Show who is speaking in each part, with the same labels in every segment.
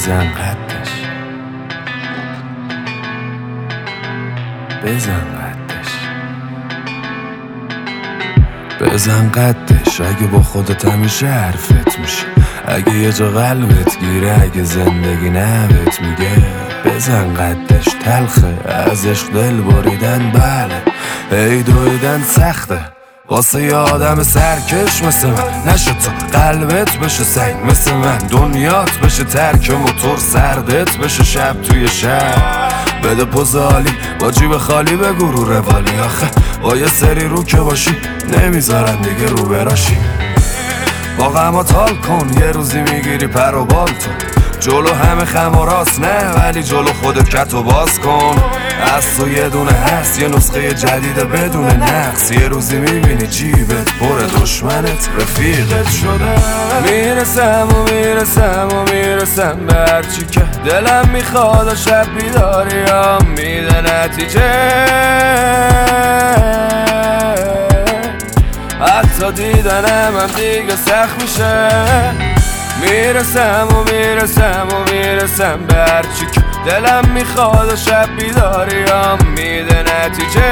Speaker 1: بزن قدش، بزن قدش، بزن قدش. اگه با خودت همیشه حرفت میشه، اگه یه جا قلبت گیره، اگه زندگی نبت میگه بزن قدش. تلخه از عشق دل بریدن، بله ای دویدن سخته واسه یه آدم سرکش مثل من. نشد تو قلبت بشه سنگ مثل من، دنیات بشه ترک موتور، سردت بشه شب توی شب. بده پوز عالی با جیب خالی بگو رو روالی، آخه با یه سری رو که باشی نمیذارن دیگه رو براشی. با غمات حال کن، یه روزی میگیری پر و بال تو. جلو همه خم و راست نه، ولی جلو خودت کتو باز کن. از تو یه دونه هست، یه نسخه جدیده بدون نقص. یه روزی میبینی جیبت پر دشمنت رفیقت شده. میرسم و میرسم و میرسم به هرچی که دلم میخواد و شب بیداریم میده نتیجه. حتی دیدنم هم دیگه سخت میشه. میرسم و میرسم و میرسم به هرچی که دلم میخواد و شب بیداریم میده نتیجه.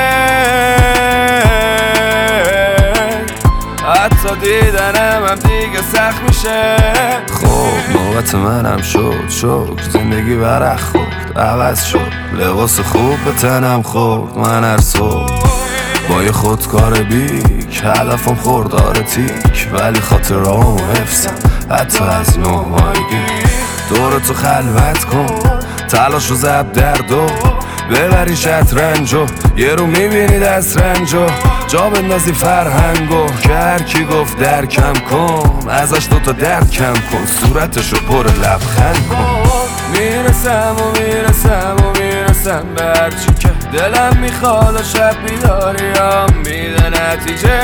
Speaker 1: حتی دیدنم هم دیگه سخت میشه. خب نوبت منم شد زندگی برق خورد، عوض شد لباس خوب به تنم خورد. من هر صبح با یه خودکار بیک، هدفم خوردار تیک، ولی خاطرامو حفظم حتی از 9 ماهگی. دورتو خلوت کن، تلاش و زب دردو ببری شطرنجو. یه رو میبینی دست رنجو، جا بندازی فرهنگو. که هرکی گفت درکم کن، ازش دوتا درد کم کن، صورتشو پر لبخند کن. میرسم و میرسم و میرسم به هرچی که دلم میخواد و شب بیداریم میده نتیجه.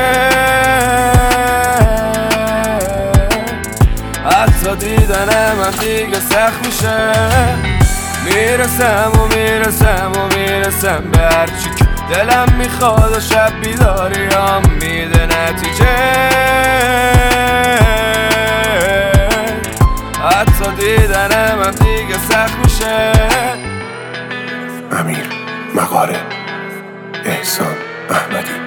Speaker 1: حتی دیدنم هم دیگه سخت میشه. میرسم و میرسم و میرسم به هرچی که دلم میخواد و شب بیداریم میده نتیجه. حتی دیدنم هم دیگه سخت میشه.
Speaker 2: امیر مقاله، احسان احمدی.